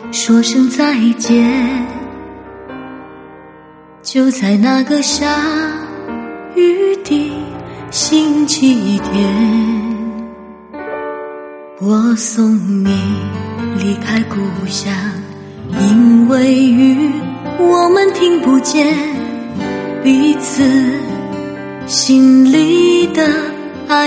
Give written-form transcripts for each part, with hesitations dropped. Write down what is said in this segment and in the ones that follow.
说声再见。就在那个下雨的星期天，我送你离开故乡，因为雨我们听不见彼此心里的哀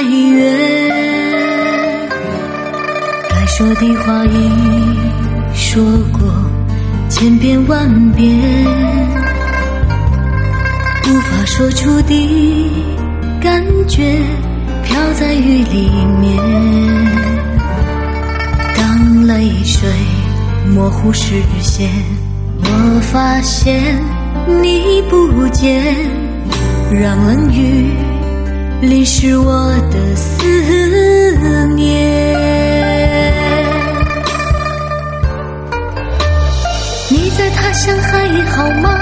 怨。该说的话已说过千遍万遍，无法说出的感觉飘在雨里面。当泪水模糊视线，我发现你不见，让冷雨淋湿我的思念。你在他乡还好吗？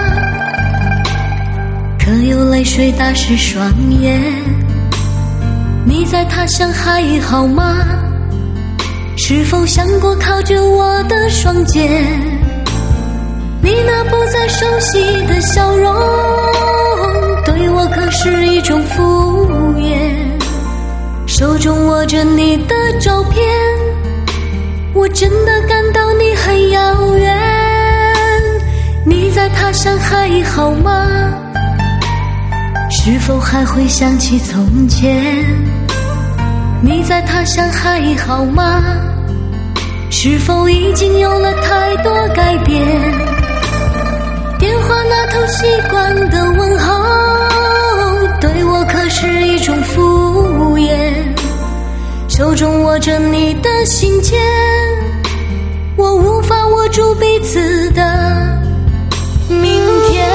可有泪水打湿双眼？你在他乡还好吗？是否想过靠着我的双肩？你那不再熟悉的笑容，对我可是一种敷衍。手中握着你的照片，我真的感到你很遥远。你在他乡还好吗？是否还会想起从前？你在他乡还好吗？是否已经有了太多改变？电话那头习惯的问候，对我可是一种敷衍。手中握着你的信笺，我无法握住彼此的明天。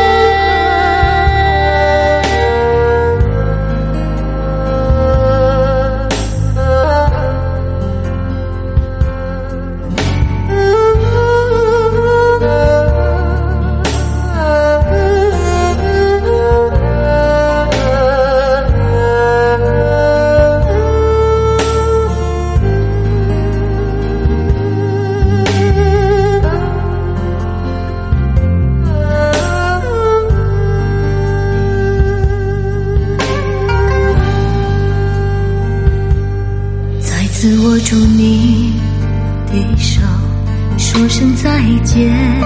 握住你的手，说声再见。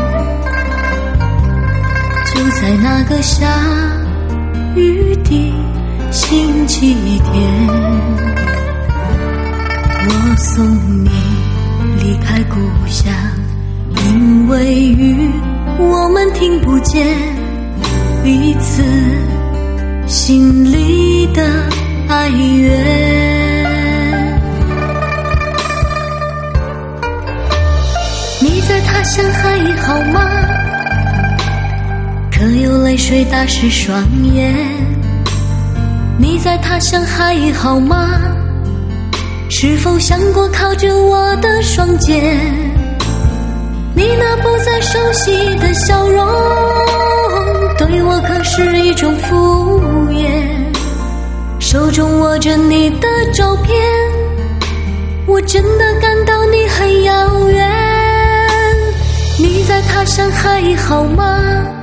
就在那个下雨的星期天，我送你离开故乡，因为雨我们听不见彼此心里的哀怨。你在他乡还好吗？可有泪水打湿双眼？你在他乡还好吗？是否想过靠着我的双肩？你那不再熟悉的笑容，对我可是一种敷衍。手中握着你的照片，我真的感到你很遥远。你在他乡还好吗？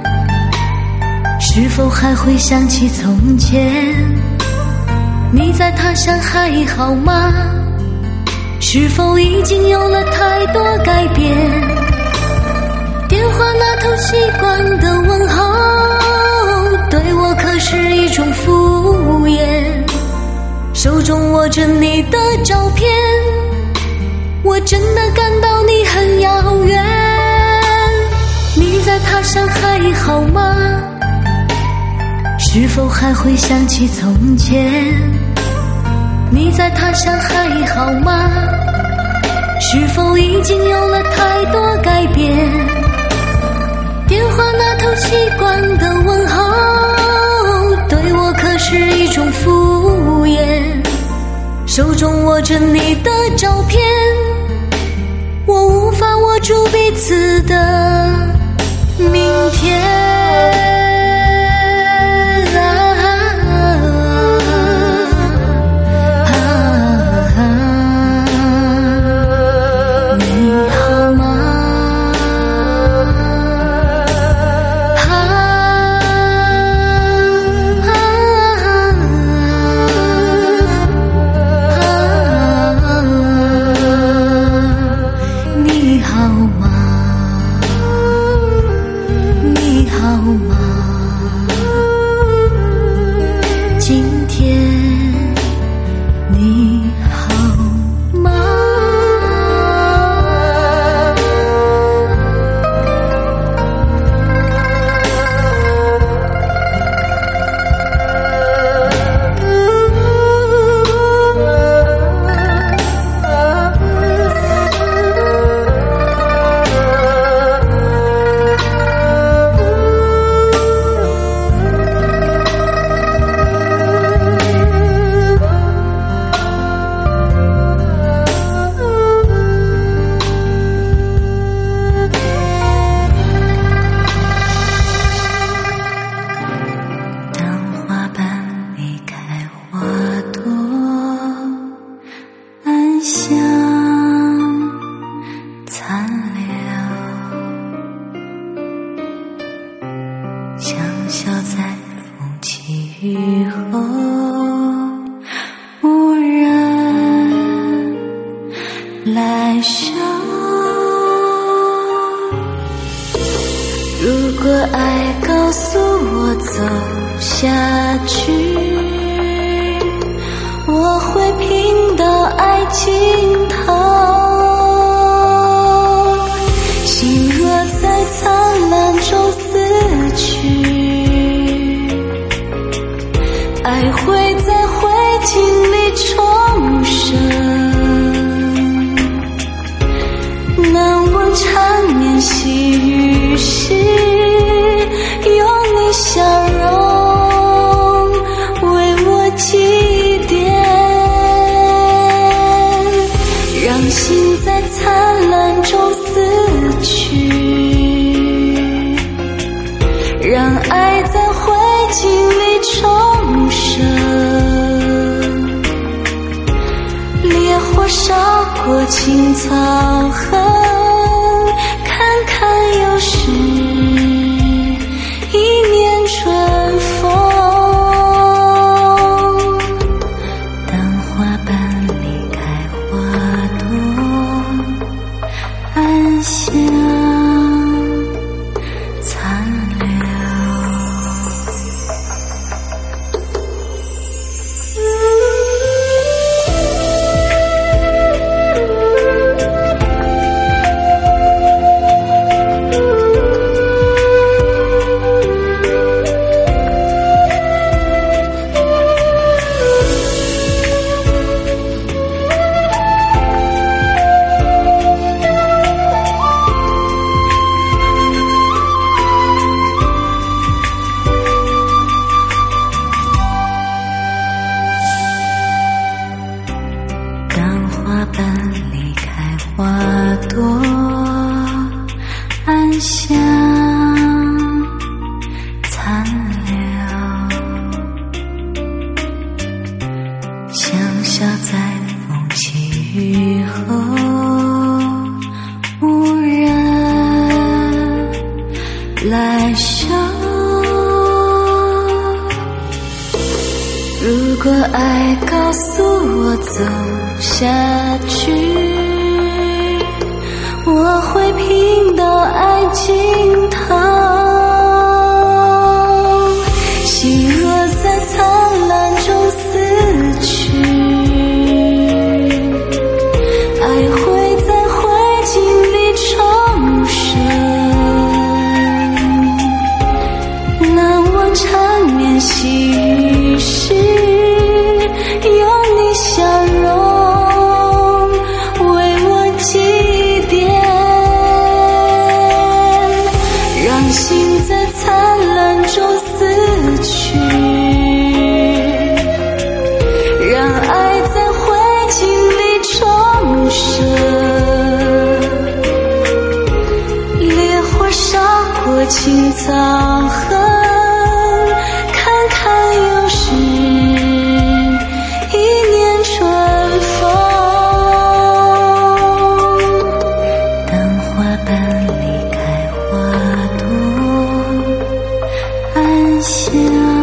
是否还会想起从前？你在他乡还好吗？是否已经有了太多改变？电话那头习惯的问候，对我可是一种敷衍。手中握着你的照片，我真的感到你很遥远。你在他乡还好吗？是否还会想起从前？你在他乡还好吗？是否已经有了太多改变？电话那头习惯的问候，对我可是一种敷衍。手中握着你的照片，我无法握住彼此的明天。你好吗？ 你好吗？你好吗？今天你好吗？笑在风起雨后，无人来收。如果爱告诉我走下去，我会拼到爱尽头。心若在灿烂中死去，爱会在灰烬里重生。难忘缠绵细雨时，有你笑容为我祭奠，让心在灿烂中死去，让爱在灰烬里重生。烈火烧过青草痕，看看又是一年春风。当花瓣离开花朵，暗香残留。花瓣离开花朵，暗香残留。香消在风起雨后，无人来收。如果爱告诉我走下去，我会拼到爱尽头。心若在灿烂中死去，爱会在灰烬里重生。难忘缠绵细雨时，有你笑容为我祭奠，让心在灿烂中死去，让爱在灰烬里重生。烈火烧过青草痕，看看又是香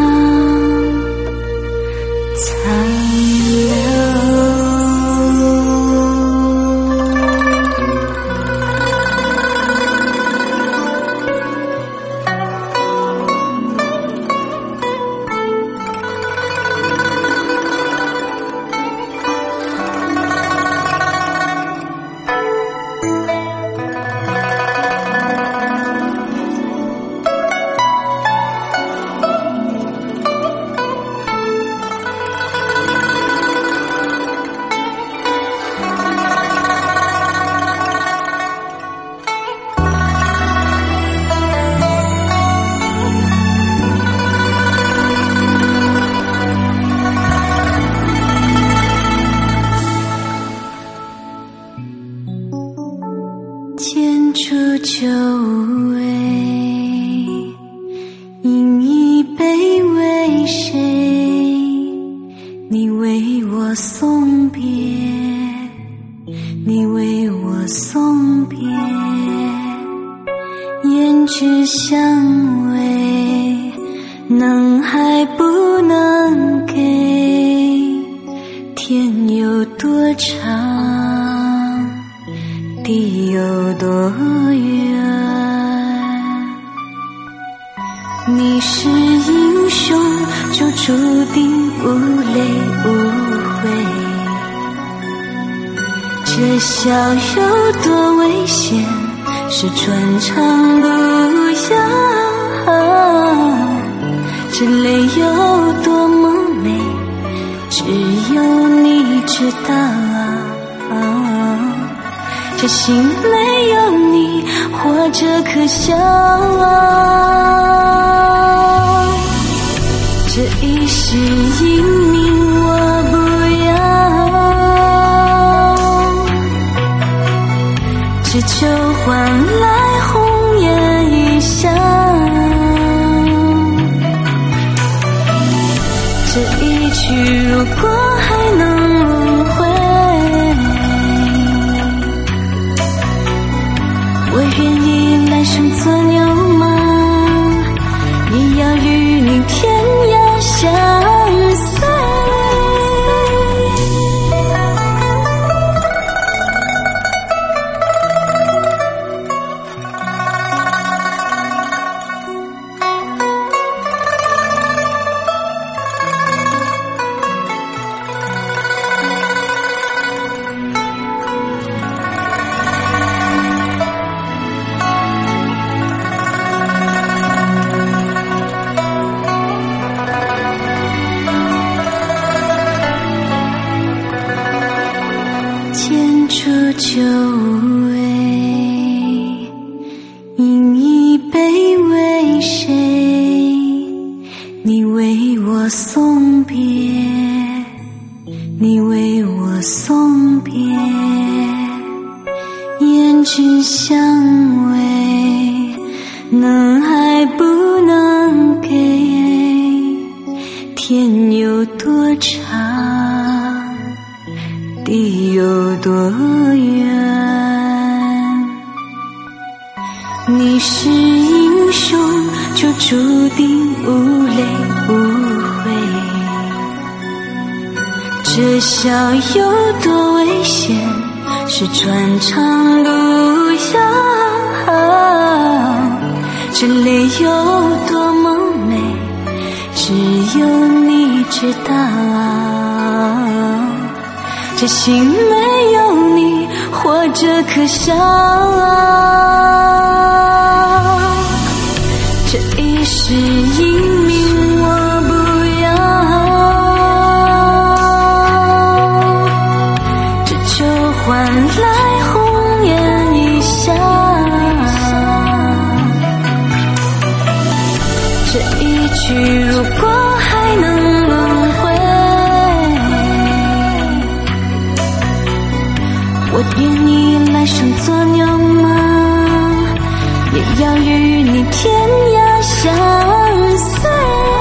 残留。 久违，饮一杯为谁？你为我送别，你为我送别，胭脂香味，能还不能给？天有多长，地有多远？你是英雄，就注定无泪无悔。这笑有多危险，是专长不雅。这泪有多么美，只有你知道啊。这心没有你，活着可笑啊。这一世英名我不要，只求换来红颜一笑。这一句如果还能无悔，我愿意来生做牛马，也要与你天涯相随。久违，饮一杯为谁？你为我送别，你为我送别，胭脂香味，能还不能给？天有多长，地有多远？你是英雄，就注定无泪无悔。这笑有多危险，是专长不雅。这泪有多么美，只有你知道啊。这心没有你，活着可笑啊。这一世英名我不要，只求换来红颜一笑。这一句如果还能轮回，我愿你来生做牛马，也要与你天涯相随。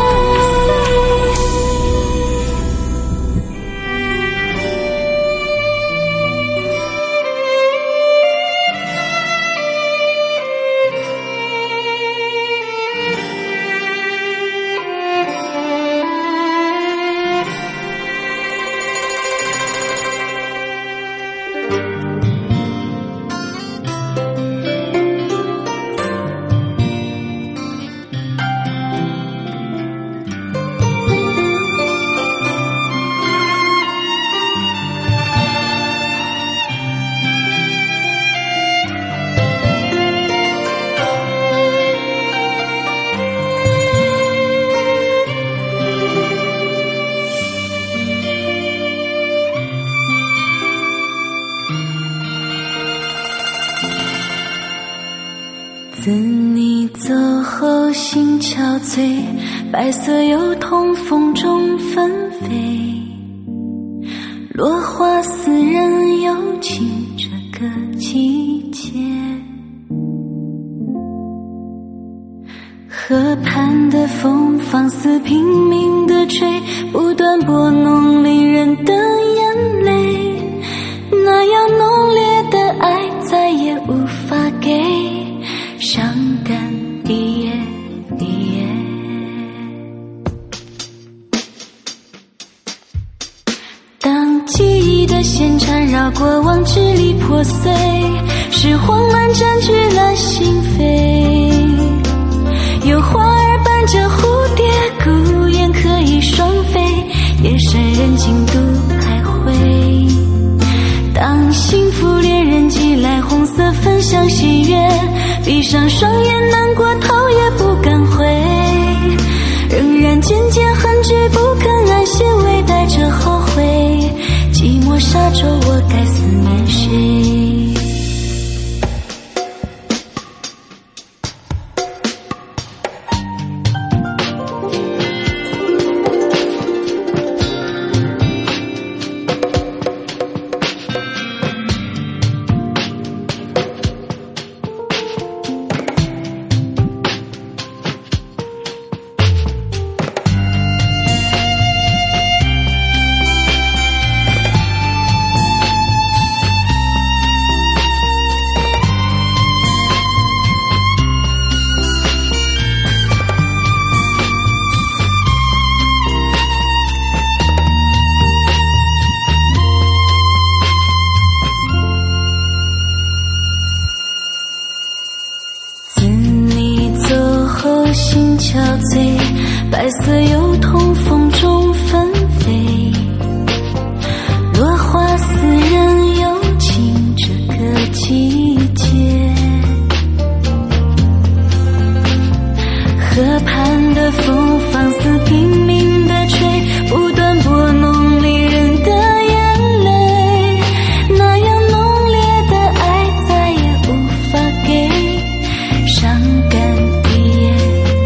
自你走后心憔悴，白色油桐风中纷飞，落花似人有情这个季节。 河畔的风放肆拼命地吹，不断拨弄令人的眼泪，那样浓烈的爱再也无法给，伤感一夜一夜。当记忆的线缠绕过往支离破碎，是慌乱占据了心扉，有花儿伴着蝴蝶，孤雁可以双飞，夜深人静独徘徊。当幸福恋人寄来红色分享喜悦，闭上双眼难过头也不敢回，仍然渐渐恨之不肯安歇，微带着后悔，寂寞沙洲我该思念谁？心憔悴，白色油桐风中纷飞，落花似人有情这个季节。河畔的风放肆拼命地吹，不断拨弄离人的眼泪，那样浓烈的爱再也无法给，伤感一夜。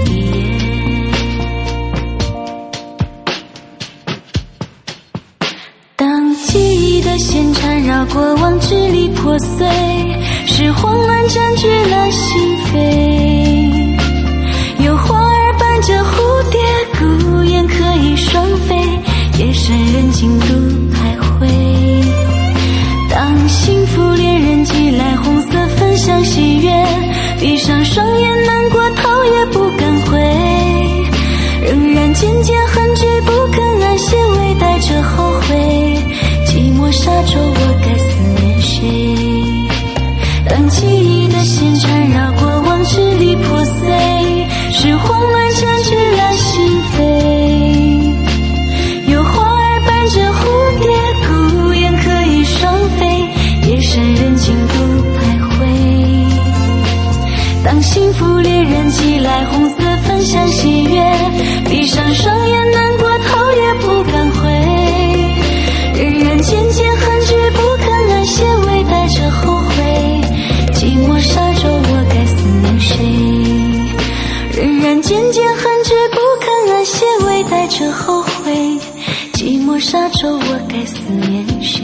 线缠绕过往支离破碎，是慌乱占据了心扉，有花儿伴着蝴蝶，孤雁可以双飞，夜深人静独徘徊。当幸福恋人寄来红色分享喜悦，闭上双眼难过头也不敢回，仍然渐渐恨之不肯安歇，微带着后悔，寂寞沙洲我该思念谁？当记忆的线缠绕过往支离破碎，是慌乱占据了心扉，有花儿伴着蝴蝶，孤雁可以双飞，夜深人静独徘徊。当幸福恋人寄来红色分享喜悦，闭上双眼难过头也不敢回，仍然渐渐恨之不肯安歇，微带着后悔，寂寞沙洲我该思念谁？仍然渐渐恨之不肯安歇，微带着后悔，寂寞沙洲我该思念谁？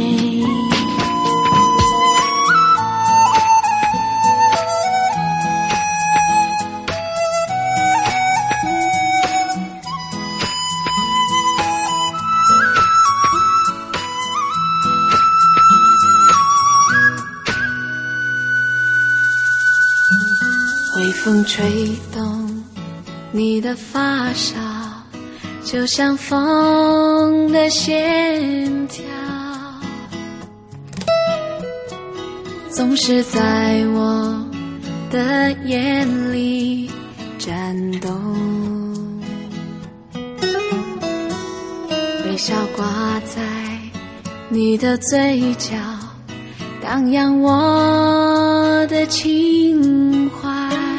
微风吹动你的发梢，就像风的线条，总是在我的眼里颤动，微笑挂在你的嘴角，荡漾我的情怀，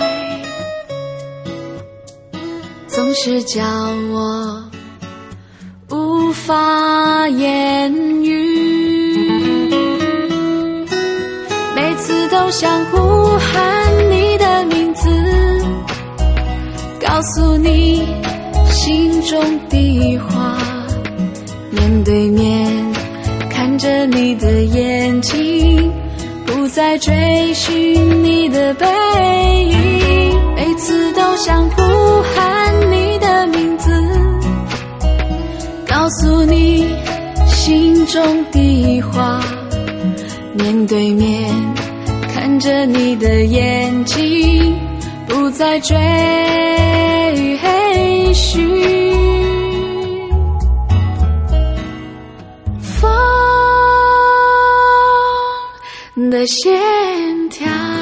总是叫我无法言语，每次都想呼喊你的名字，告诉你心中的话，面对面看着你的眼睛，不再追寻你的背影，每次都想呼中的花，面对面看着你的眼睛，不再追寻风的线条。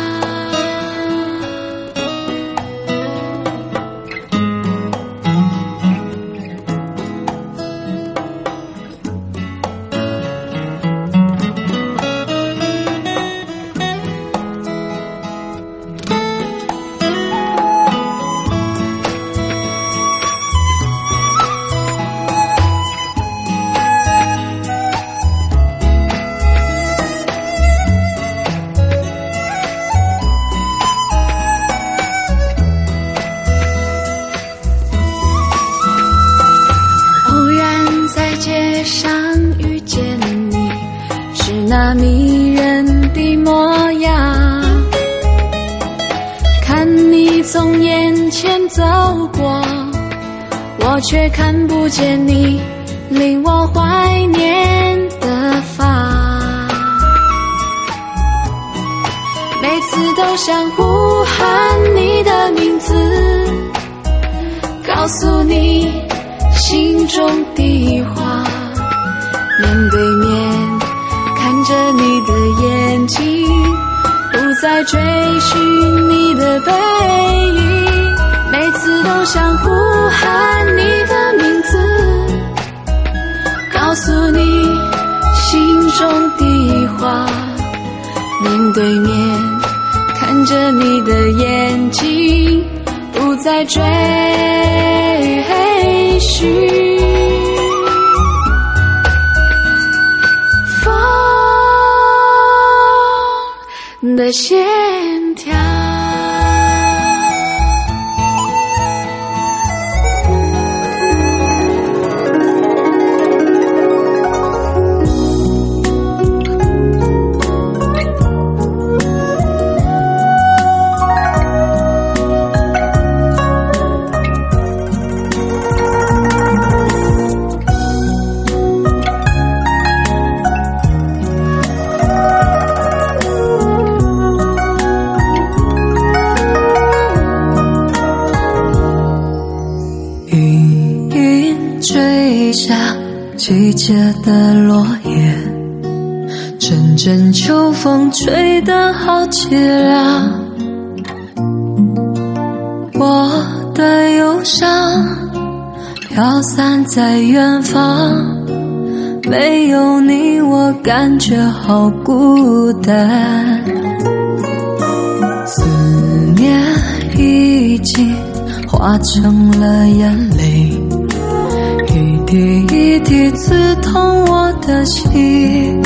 那迷人的模样，看你从眼前走过，我却看不见你令我怀念的发。每次都想呼喊你的名字，告诉你心中的话，面对面看着你的眼睛，不再追寻你的背影。每次都想呼喊你的名字，告诉你心中的话，面对面看着你的眼睛，不再追寻的线条。 追下季节的落叶，阵阵秋风吹得好凄凉。我的忧伤飘散在远方，没有你我感觉好孤单。思念已经化成了眼泪，一滴一滴刺痛我的心。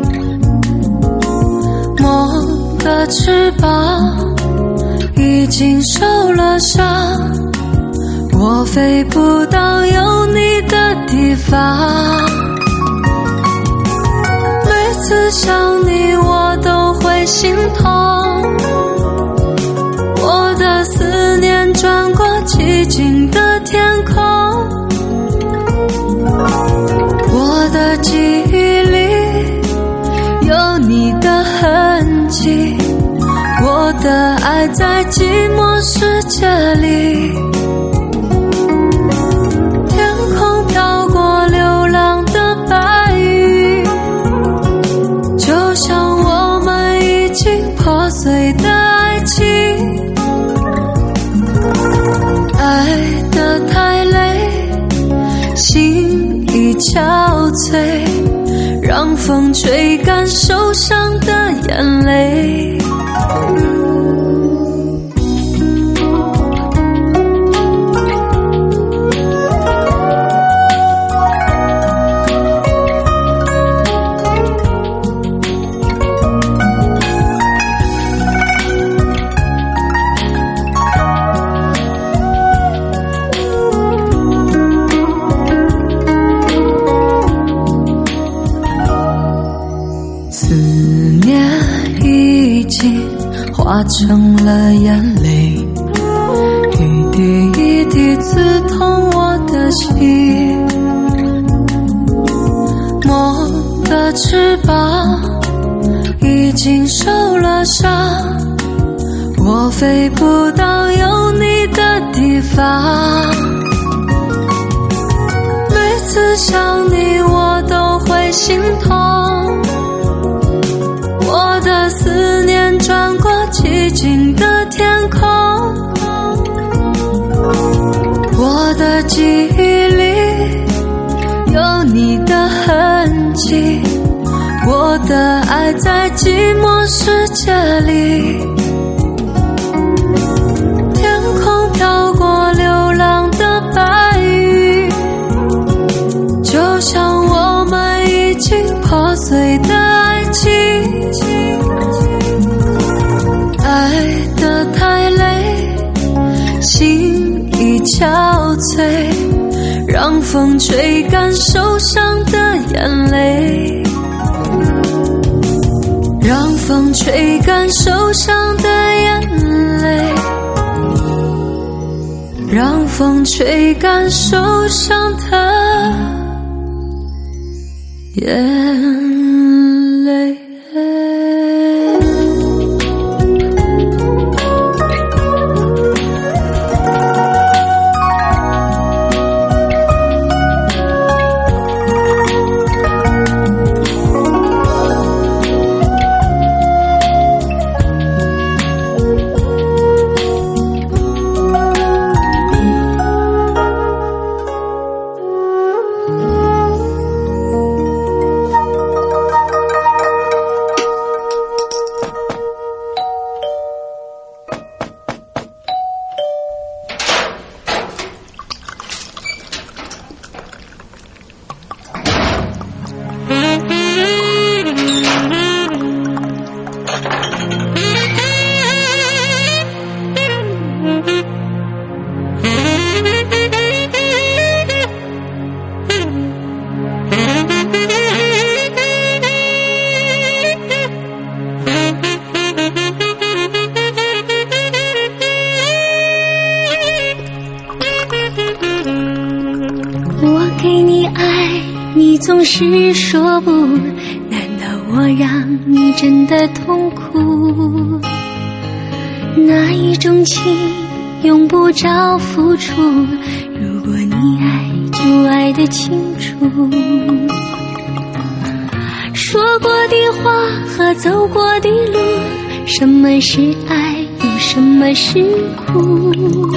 梦的翅膀已经受了伤，我飞不到有你的地方。每次想你我都会心痛，我的思念转过寂静的天空。我的记忆里有你的痕迹，我的爱在寂寞世界里。天空飘过流浪的白云，就像我们已经破碎的爱情。爱得太累，心已憔悴，让风吹干受伤的眼泪。化成了眼泪，一滴一滴刺痛我的心。梦的上，我飞不到有你的地方。每次想你我都会心痛，我的思念穿过寂静的天空，我的记忆里有你的痕迹，我的爱在寂寞世界里。天空飘过流浪的白云，就像我们已经破碎的爱情。爱得太累，心已憔悴，让风吹干受伤的眼泪，让风吹干受伤的眼泪，让风吹干受伤的眼泪。 总是说不，难道我让你真的痛苦？那一种情用不着付出，如果你爱就爱得清楚。说过的话和走过的路，什么是爱又什么是苦？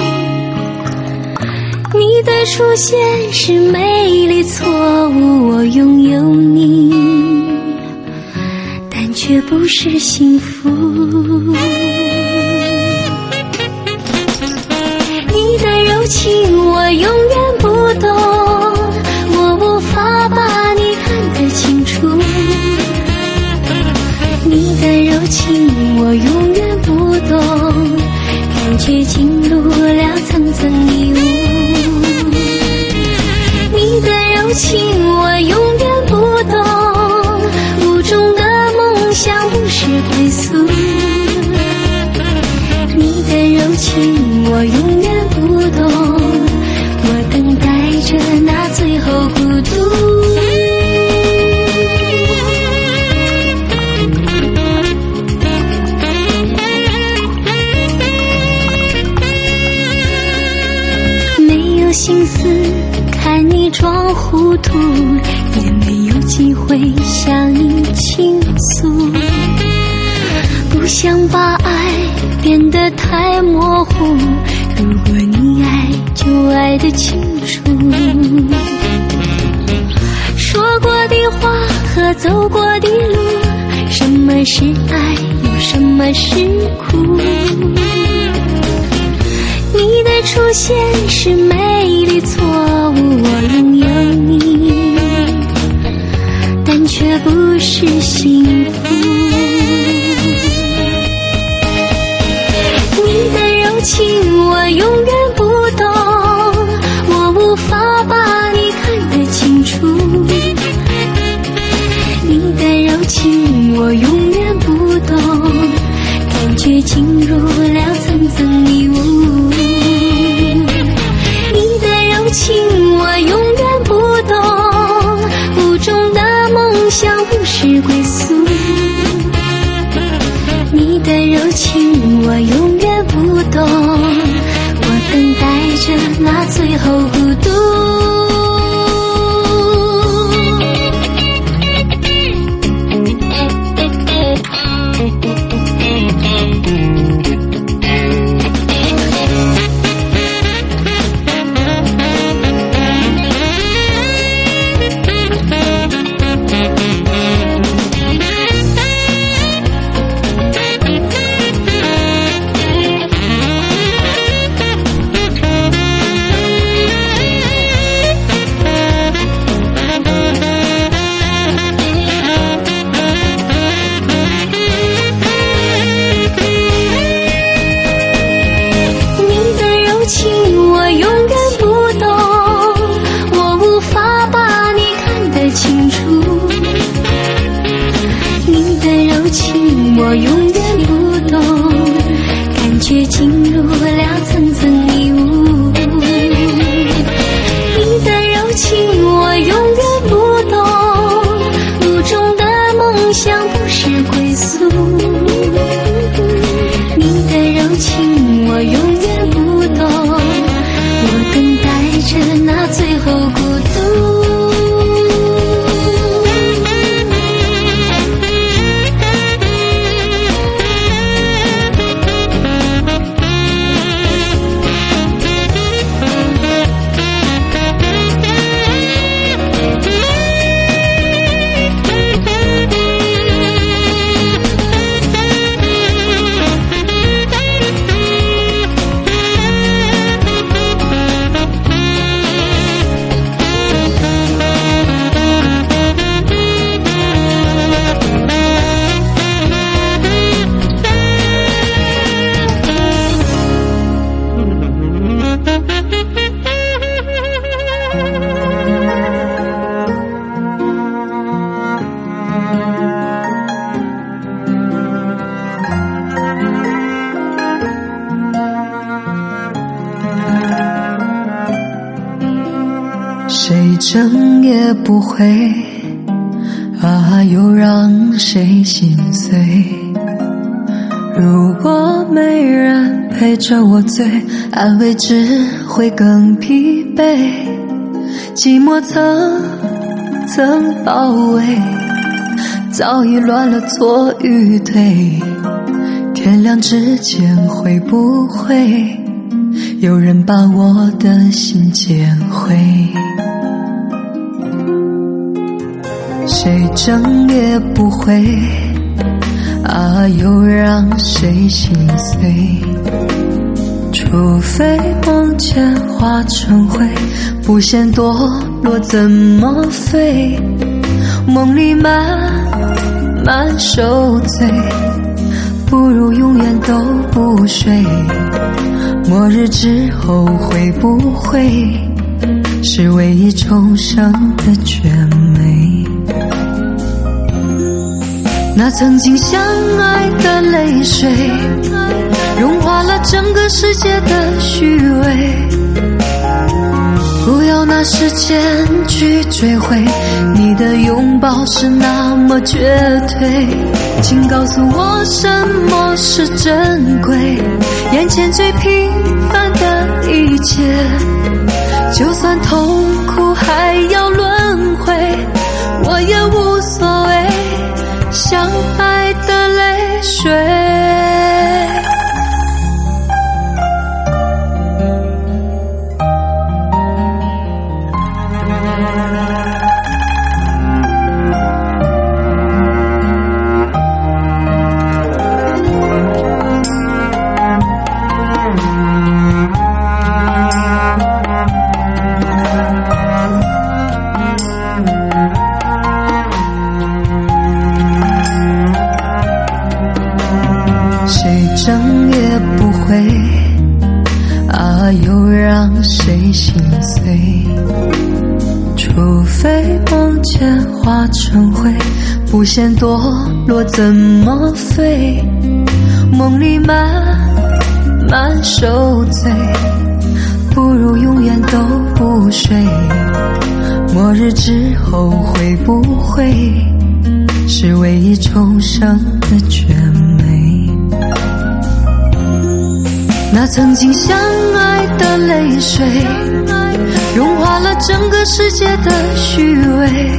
你的出现是美丽错误，我拥有你，但却不是幸福。你的柔情我永远不懂，我无法把你看得清楚。你的柔情我永远不懂，感觉进入了层层迷雾。你的柔情我永远不懂，雾中的梦想不是归宿。你的柔情我永远不懂，我等待着那最后孤独。没有心思看你装糊涂，也没有机会向你倾诉。不想把爱变得太模糊，如果你爱就爱得清楚。说过的话和走过的路，什么是爱又什么是苦？你的出现是美丽错误，我拥有你，但却不是幸福。你的柔情我永远不懂，我无法把你看得清楚。你的柔情我永远不懂，感觉进入了层层迷雾。你情我永远不懂，我无法把你看得清楚。你的柔情我永远不懂，感觉进入了层层迷雾。你的柔情我永远不懂，路中的梦想不是归宿。你的柔情我永远不懂，我等待着那最后孤独。 谁争也不会啊，又让谁心碎。如果没人陪着我醉，安慰只会更疲惫。寂寞层层包围，早已乱了错与对。天亮之前会不会有人把我的心捡回？谁争也不会啊，又让谁心碎。除非梦见化成灰，不嫌堕落怎么飞？梦里慢慢受罪，不如永远都不睡。末日之后会不会是唯一重生的绝美？那曾经相爱的泪水，融化了整个世界的虚伪。不要拿时间去追回，你的拥抱是那么绝对。请告诉我什么是珍贵，眼前最平凡的一切，就算痛苦还要轮回，我也无所谓。相爱的泪水，争也不会啊，又让谁心碎？除非梦见化成灰，不嫌堕落怎么飞？梦里慢慢受罪，不如永远都不睡。末日之后会不会是唯一重生的绝美？那曾经相爱的泪水，融化了整个世界的虚伪。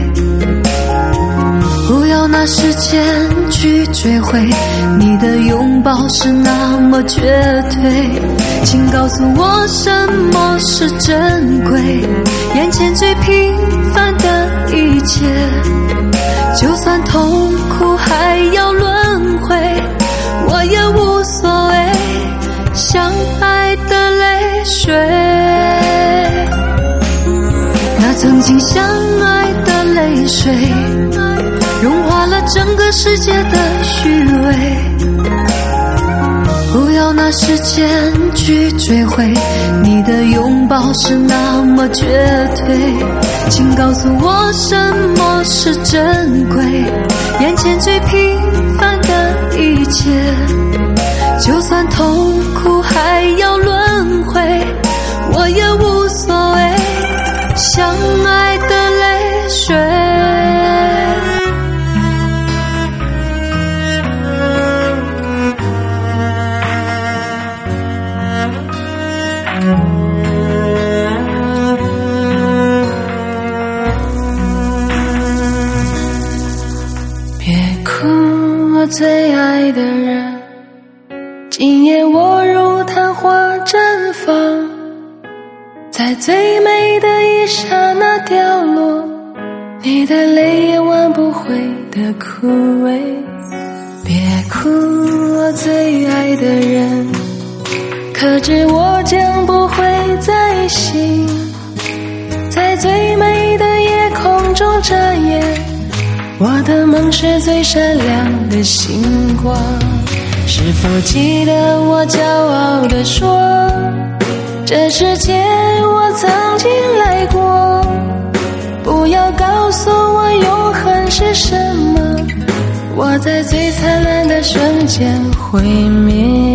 不要拿时间去追回，你的拥抱是那么绝对。请告诉我什么是珍贵，眼前最平凡的一切，就算痛苦还要轮回，我也无所谓。相爱的泪水，那曾经相爱的泪水，融化了整个世界的虚伪。不要要拿时间去追回，你的拥抱是那么绝对，请告诉我什么是珍贵，眼前最平凡的一切，就算痛苦还要轮回，我也无所谓，相爱的泪水。 别哭，我最爱的人，今夜我如昙花绽放，在最美的一刹那掉落，你的泪也挽不回的枯萎。别哭，我最爱的人，可知我将不会再醒，在最美的夜空中眨眼，我的梦是最闪亮的星光。是否记得我骄傲地说，这世界我曾经来过，不要告诉我永恒是什么，我在最灿烂的瞬间毁灭。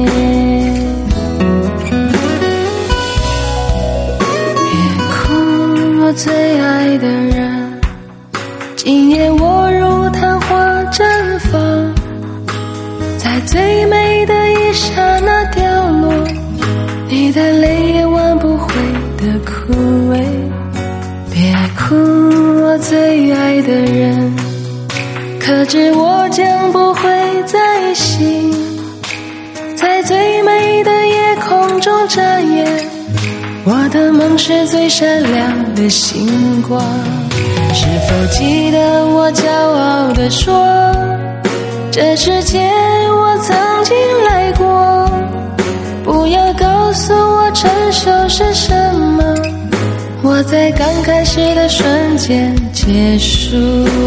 别哭，我最爱的人，今夜我如昙花绽放，在最美的一刹那掉落，你的泪也挽不回的枯萎。别哭，我最爱的人，可知我将不会再醒，在最美的夜空中眨眼，我的梦是最闪亮的星光。是否记得我骄傲地说，这世界我曾经来过，不要告诉我成熟是什么，我在刚开始的瞬间结束。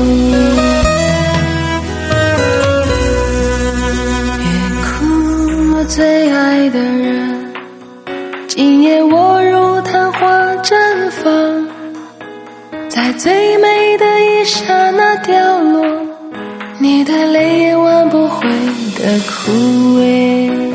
别哭，我最爱的人，今夜我如昙花绽放，在最美的一刹那掉落，你的泪也挽不回的枯萎。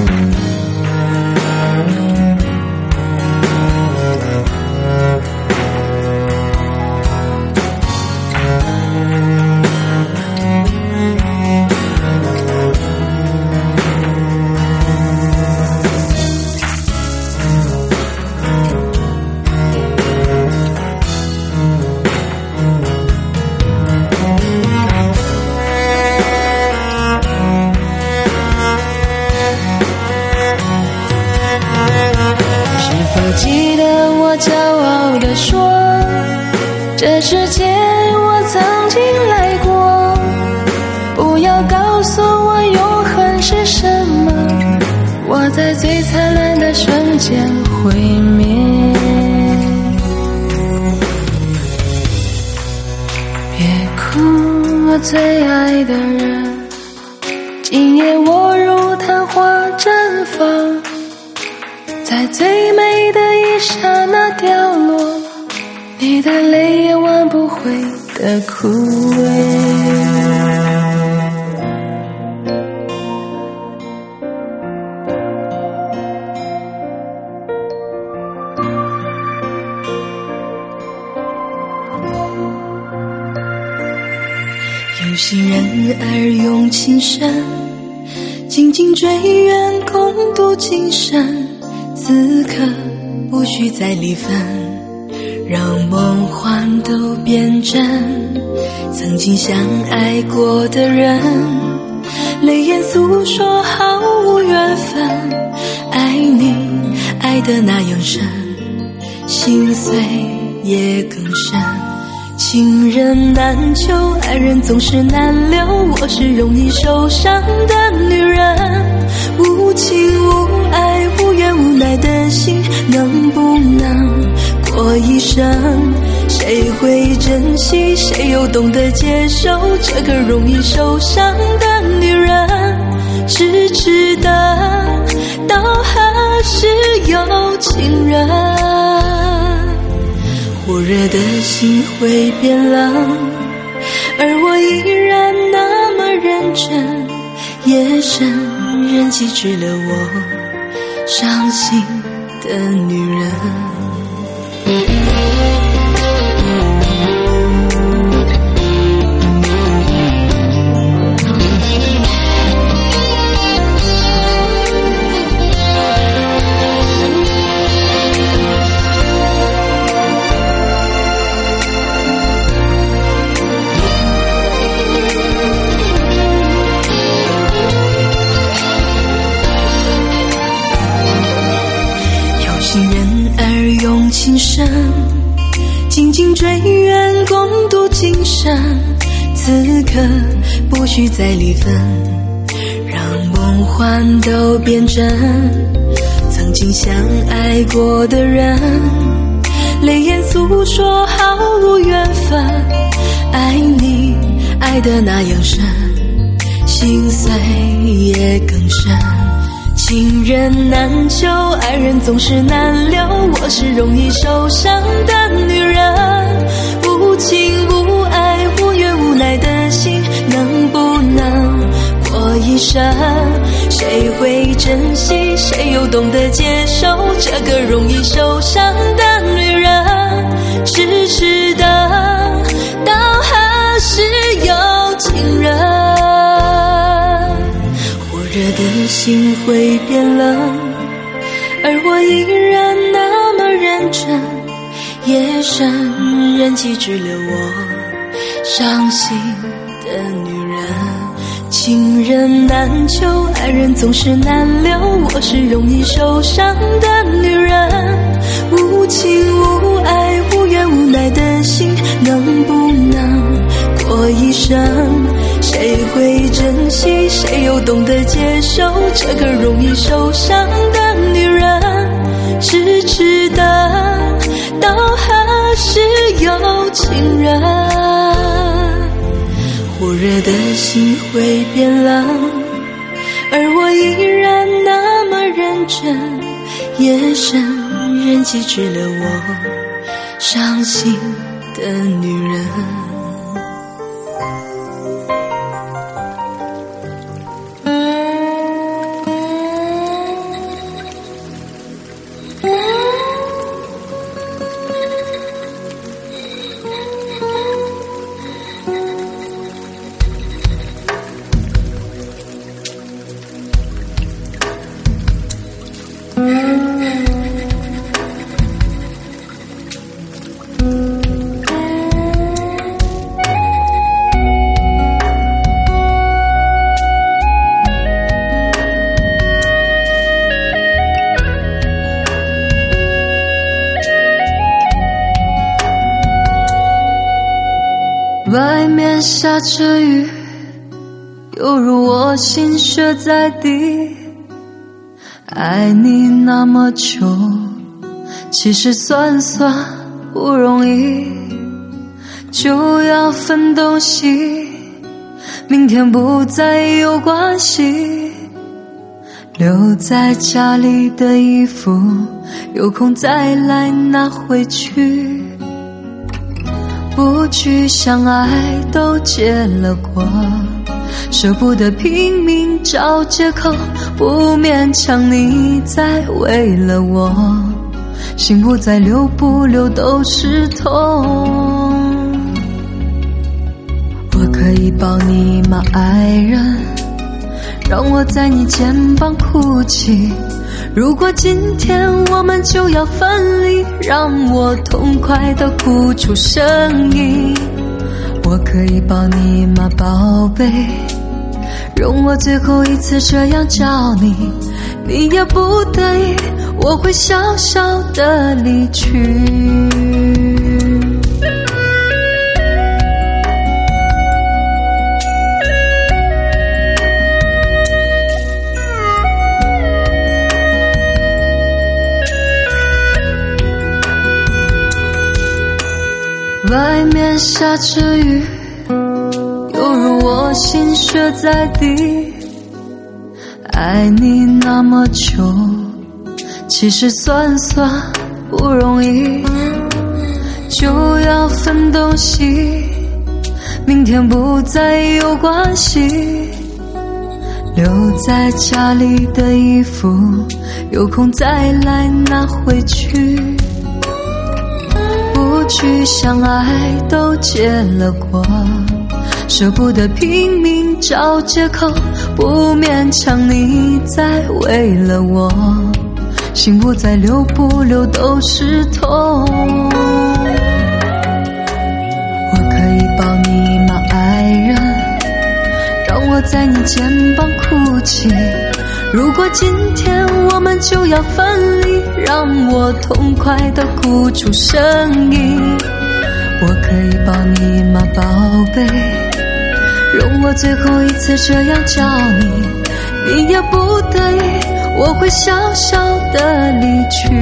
记得我骄傲地说，这世界我曾经来过，不要告诉我永恒是什么，我在最灿烂的瞬间毁灭。别哭，我最爱的人，今夜我如昙花绽放，在最美的一刹那掉落，你的泪也挽不回的枯萎。 有心人儿用情深，静静追远，共度今生。此刻不需再离分，让梦幻都变真。曾经相爱过的人，泪眼诉说毫无缘分。爱你爱得那样深，心碎也更深。情人难求，爱人总是难留。我是容易受伤的女人，无情无爱，无怨无奈的心，能不能过一生？谁会珍惜，谁又懂得接受这个容易受伤的女人？ 痴痴的到何时有情人？火热的心会变冷，而我依然那么认真。夜深人气治了我伤心的女人。用情深，紧紧追愿共度今生。此刻不需再离分，让梦幻都变真。曾经相爱过的人，泪眼诉说毫无缘分。爱你爱得那样深，心碎也更深。情人难求，爱人总是难留。我是容易受伤的女人，无情无爱无怨无奈的心，能不能过一生？谁会珍惜，谁又懂得接受这个容易受伤的女人？痴痴的到何时有情人？热的心会变冷，而我依然那么认真。夜深人气治了我伤心的女人。情人难求，爱人总是难留。我是容易受伤的女人，无情无爱无怨无奈的心，能不能过一生？谁会珍惜，谁又懂得接受这个容易受伤的女人？痴痴的到何时有情人？火热的心会变冷，而我依然那么认真。夜深人气治了我伤心的女人。 外面下着雨，犹如我心血在地。爱你那么久，其实算算不容易，就要分东西，明天不再有关系。留在家里的衣服，有空再来拿回去。不去相爱都结了果，舍不得拼命找借口，不勉强你再为了我，心不再流不流都是痛。我可以抱你吗爱人，让我在你肩膀哭泣。如果今天我们就要分离，让我痛快地哭出声音。我可以抱你吗宝贝，容我最后一次这样叫你，你也不得已，我会小小地离去。外面下着雨，犹如我心血在地。 爱你那么久，其实算算不容易，就要分东西，明天不再有关系。留在家里的衣服，有空再来拿回去。不去相爱都结了果，舍不得拼命找借口，不勉强你再为了我，心不再流不流都是痛。我可以抱你吗爱人，让我在你肩膀哭泣，如果今天我们就要分离，让我痛快地哭出声音。我可以抱你吗宝贝，容我最后一次这样叫你，你也不对，我会小小的离去。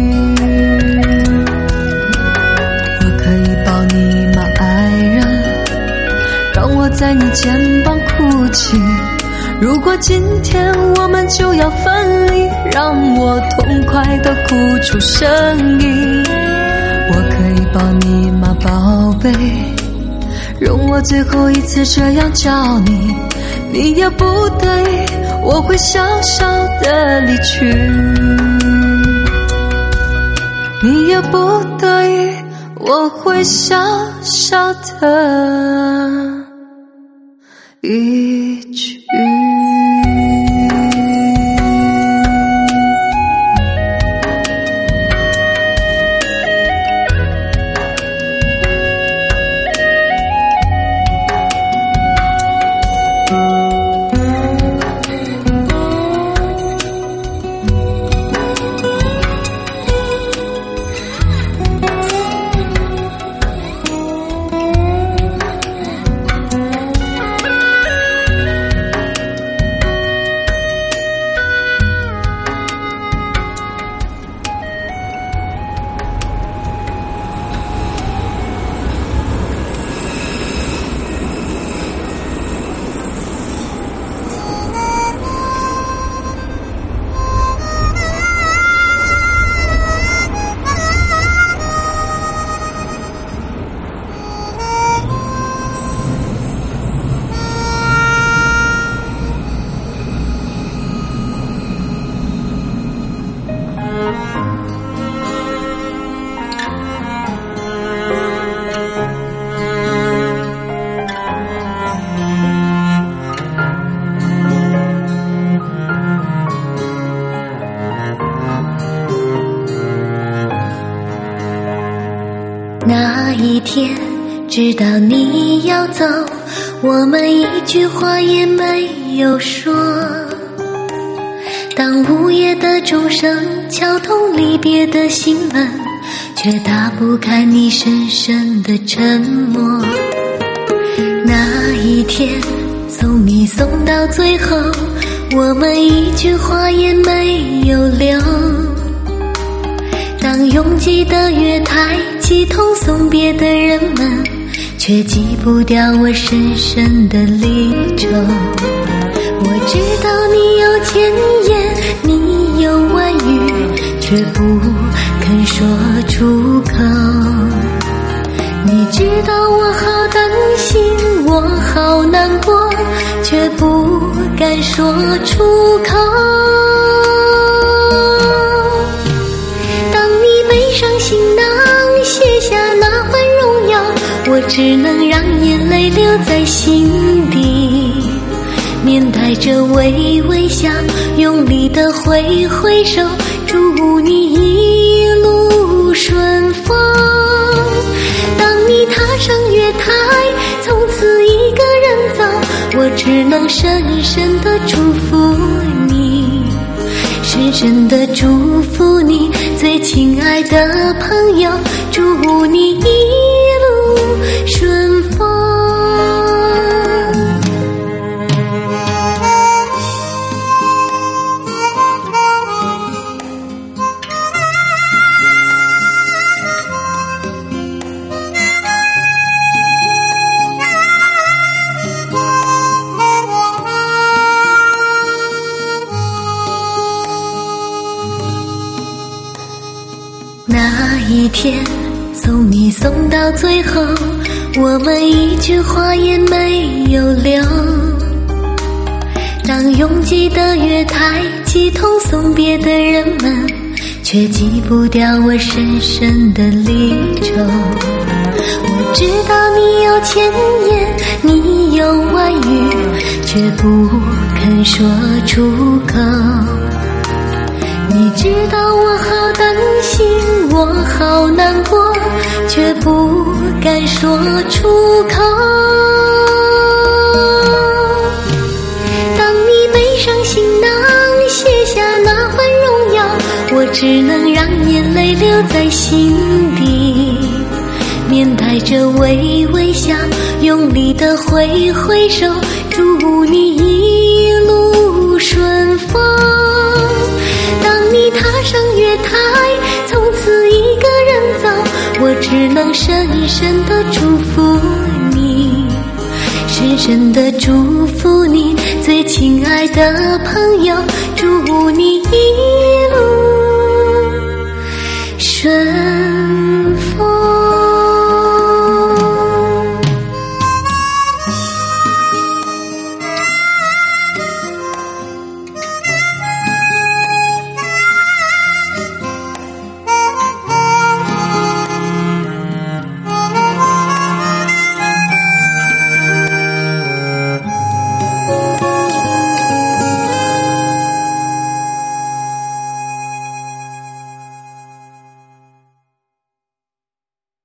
我可以抱你吗爱人，让我在你肩膀哭泣，如果今天我们就要分离，让我痛快地哭出声音。我可以抱你吗宝贝，容我最后一次这样叫你，你也不对，我会小小的离去。你也不对，我会小小的离去。 那一天知道你要走，我们一句话也没有说，当午夜的钟声敲痛离别的心门，却打不开你深深的沉默。那一天送你送到最后，我们一句话也没有留，当拥挤的月台挤痛送别的人们，却挤不掉我深深的离愁。我知道你有千言，你有万语，却不肯说出口。你知道我好担心，我好难过，却不敢说出口。当你背上行囊，卸下那份荣耀，我只能让眼泪留在心底，面带着微微笑，用力地挥挥手，祝你一路顺风。当你踏上月台，从此一个人走，我只能深深地祝福你，深深地祝福你，最亲爱的朋友，祝你一路顺风。 那一天送你送到最后，我们一句话也没有留。当拥挤的月台挤痛送别的人们，却挤不掉我深深的离愁。我知道你有千言，你有万语，却不肯说出口。你知道我好担心，我好难过，却不敢说出口。当你背上行囊，卸下那份荣耀，我只能让眼泪留在心底，面带着微微笑，用力地挥挥手，祝你一路顺风。当你踏上月台，从此一个人走，我只能深深地祝福你，深深地祝福你，最亲爱的朋友，祝你一